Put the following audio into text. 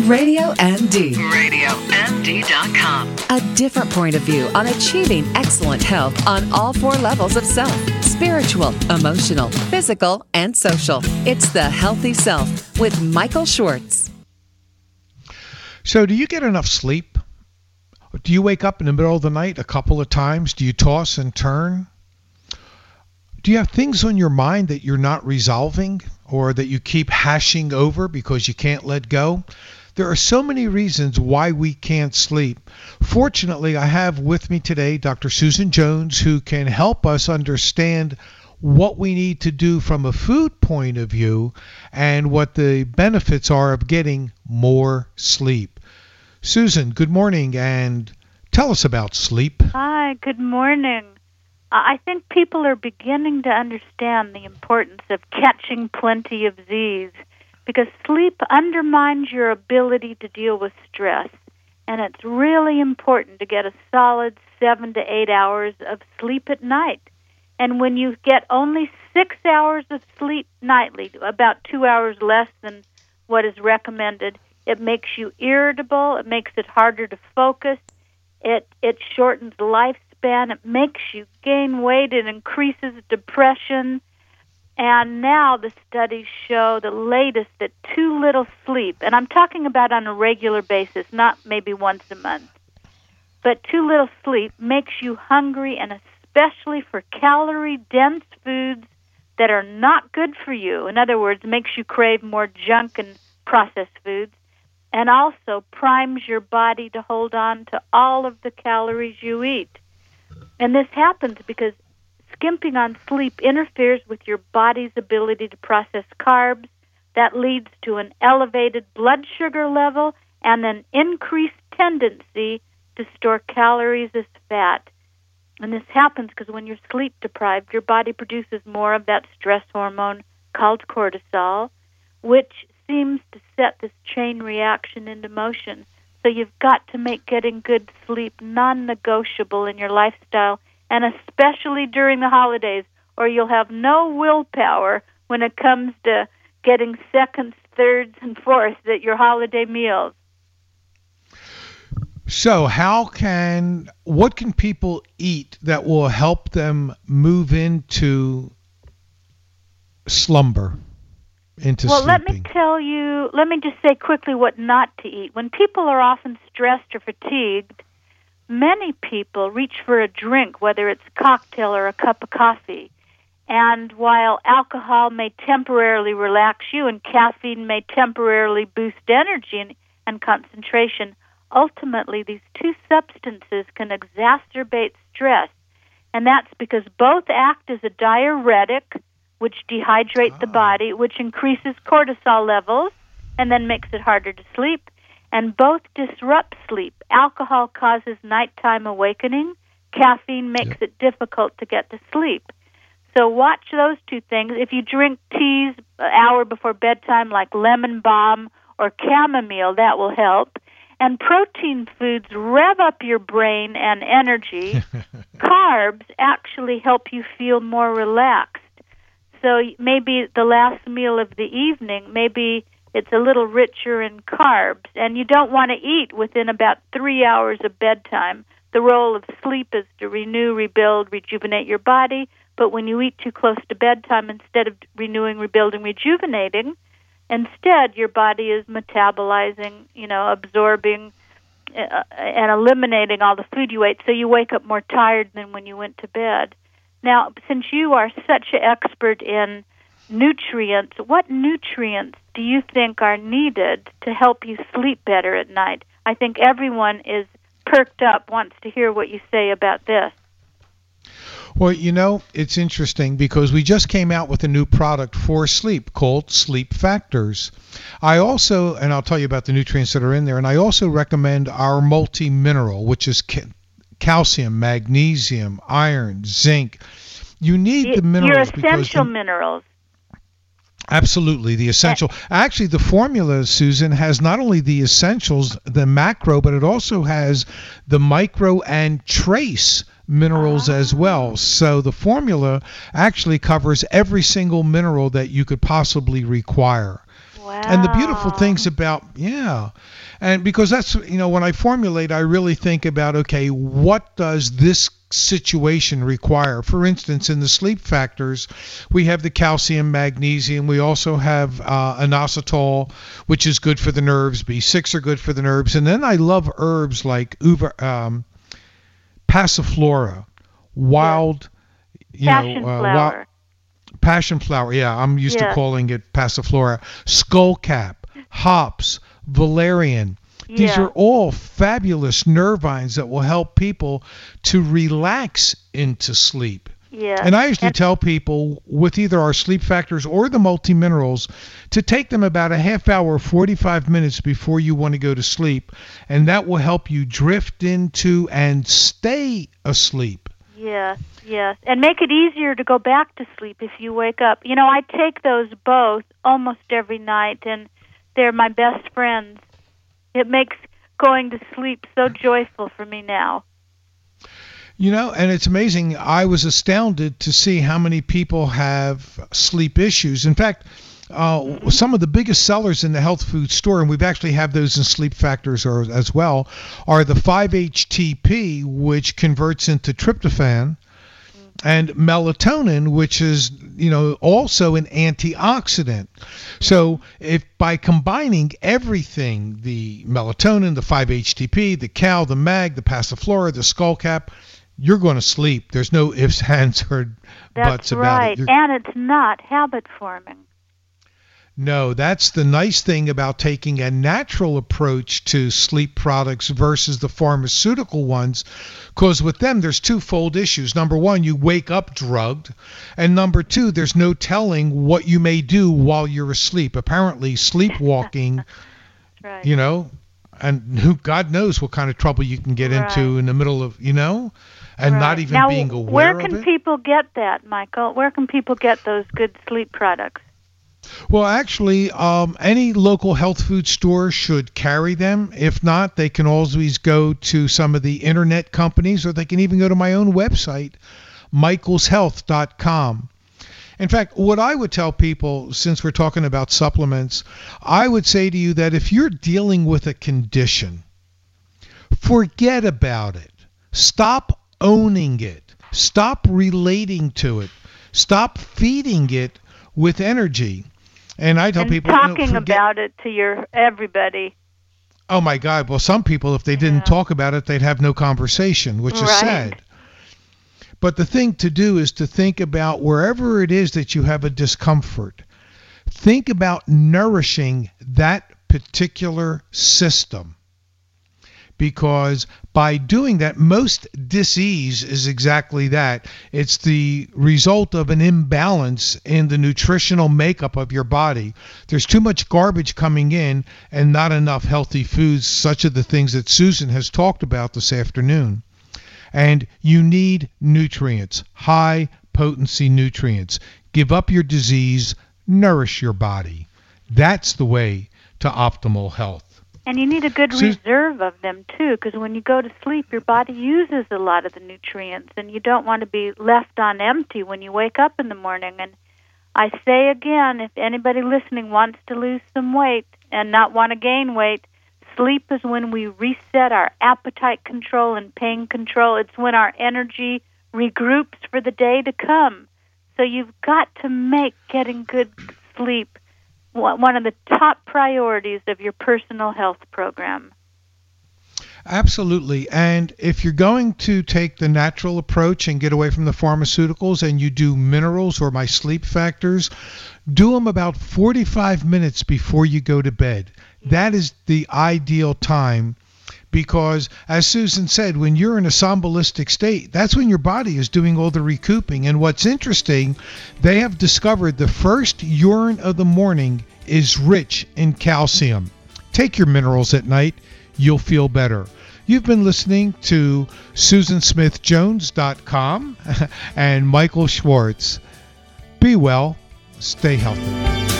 Radio MD. RadioMD.com. A different point of view on achieving excellent health on all 4 levels of self: spiritual, emotional, physical, and social. It's The Healthy Self with Michael Schwartz. So, do you get enough sleep? Do you wake up in the middle of the night a couple of times? Do you toss and turn? Do you have things on your mind that you're not resolving or that you keep hashing over because you can't let go? There are so many reasons why we can't sleep. Fortunately, I have with me today Dr. Susan Jones, who can help us understand what we need to do from a food point of view and what the benefits are of getting more sleep. Susan, good morning, and tell us about sleep. Hi, good morning. I think people are beginning to understand the importance of catching plenty of Z's, because sleep undermines your ability to deal with stress, and it's really important to get a solid 7 to 8 hours of sleep at night. And when you get only 6 hours of sleep nightly, about 2 hours less than what is recommended, it makes you irritable, it makes it harder to focus, it shortens lifespan, it makes you gain weight, it increases depression. And now the studies show the latest that too little sleep, and I'm talking about on a regular basis, not maybe once a month, but too little sleep makes you hungry, and especially for calorie-dense foods that are not good for you. In other words, makes you crave more junk and processed foods, and also primes your body to hold on to all of the calories you eat. And this happens because skimping on sleep interferes with your body's ability to process carbs. That leads to an elevated blood sugar level and an increased tendency to store calories as fat. And this happens because when you're sleep deprived, your body produces more of that stress hormone called cortisol, which seems to set this chain reaction into motion. So you've got to make getting good sleep non-negotiable in your lifestyle, and especially during the holidays, or you'll have no willpower when it comes to getting seconds, thirds, and fourths at your holiday meals. So what can people eat that will help them move into slumber, into sleeping? Well, let me just say quickly what not to eat. When people are often stressed or fatigued, many people reach for a drink, whether it's a cocktail or a cup of coffee. And while alcohol may temporarily relax you and caffeine may temporarily boost energy and concentration, ultimately these two substances can exacerbate stress. And that's because both act as a diuretic, which dehydrates the body, which increases cortisol levels and then makes it harder to sleep. And both disrupt sleep. Alcohol causes nighttime awakening. Caffeine makes it difficult to get to sleep. So watch those two things. If you drink teas an hour before bedtime like lemon balm or chamomile, that will help. And protein foods rev up your brain and energy. Carbs actually help you feel more relaxed. So maybe the last meal of the evening, maybe it's a little richer in carbs, and you don't want to eat within about 3 hours of bedtime. The role of sleep is to renew, rebuild, rejuvenate your body, but when you eat too close to bedtime, instead of renewing, rebuilding, rejuvenating, instead your body is metabolizing, absorbing and eliminating all the food you ate, so you wake up more tired than when you went to bed. Now, since you are such an expert in nutrients, what nutrients do you think are needed to help you sleep better at night? I think everyone is perked up, wants to hear what you say about this. Well, it's interesting because we just came out with a new product for sleep called Sleep Factors. I also, and I'll tell you about the nutrients that are in there, and I also recommend our multi-mineral, which is calcium, magnesium, iron, zinc. You need the minerals. Your essential minerals. Absolutely, the essential. Actually, the formula, Susan, has not only the essentials, the macro, but it also has the micro and trace minerals as well. So the formula actually covers every single mineral that you could possibly require. Wow. And the beautiful things about, and because that's, when I formulate, I really think about, okay, what does this situation require? For instance, in the sleep factors, we have the calcium, magnesium. We also have inositol, which is good for the nerves. B6 are good for the nerves. And then I love herbs like passiflora, wild, flower. Passion flower, I'm used to calling it passiflora. Skullcap, hops, valerian. These are all fabulous nervines that will help people to relax into sleep. Yeah. And I usually tell people with either our sleep factors or the multi-minerals to take them about a half hour, 45 minutes before you want to go to sleep, and that will help you drift into and stay asleep. Yes, and make it easier to go back to sleep if you wake up. I take those both almost every night, and they're my best friends. It makes going to sleep so joyful for me now. And it's amazing. I was astounded to see how many people have sleep issues. In fact, some of the biggest sellers in the health food store, and we've actually have those in sleep factors as well, are the 5-HTP, which converts into tryptophan, and melatonin, which is, also an antioxidant. So if by combining everything, the melatonin, the 5-HTP, the cal, the mag, the passiflora, the skullcap, you're going to sleep. There's no ifs, ands, or buts about it. That's right, and it's not habit forming. No, that's the nice thing about taking a natural approach to sleep products versus the pharmaceutical ones, because with them there's twofold issues. Number one, you wake up drugged, and number two, there's no telling what you may do while you're asleep. Apparently, sleepwalking, right. And who God knows what kind of trouble you can get into in the middle of, and not even now, being aware of it. Where can people get that, Michael? Where can people get those good sleep products? Well, actually, any local health food store should carry them. If not, they can always go to some of the internet companies, or they can even go to my own website, michaelshealth.com. In fact, what I would tell people, since we're talking about supplements, I would say to you that if you're dealing with a condition, forget about it. Stop owning it. Stop relating to it. Stop feeding it with energy. And I tell people, talking about it to everybody. Oh my God! Well, some people, if they didn't talk about it, they'd have no conversation, which is sad. But the thing to do is to think about wherever it is that you have a discomfort. Think about nourishing that particular system. Because by doing that, most disease is exactly that. It's the result of an imbalance in the nutritional makeup of your body. There's too much garbage coming in and not enough healthy foods, such as the things that Susan has talked about this afternoon. And you need nutrients, high potency nutrients. Give up your disease, nourish your body. That's the way to optimal health. And you need a good reserve of them, too, because when you go to sleep, your body uses a lot of the nutrients, and you don't want to be left on empty when you wake up in the morning. And I say again, if anybody listening wants to lose some weight and not want to gain weight, sleep is when we reset our appetite control and pain control. It's when our energy regroups for the day to come. So you've got to make getting good sleep one of the top priorities of your personal health program. Absolutely. And if you're going to take the natural approach and get away from the pharmaceuticals, and you do minerals or my sleep factors, do them about 45 minutes before you go to bed. That is the ideal time, because as Susan said, when you're in a somnambulistic state, that's when your body is doing all the recouping. And what's interesting, they have discovered the first urine of the morning is rich in calcium. Take your minerals at night. You'll feel better. You've been listening to SusanSmithJones.com and Michael Schwartz. Be well. Stay healthy.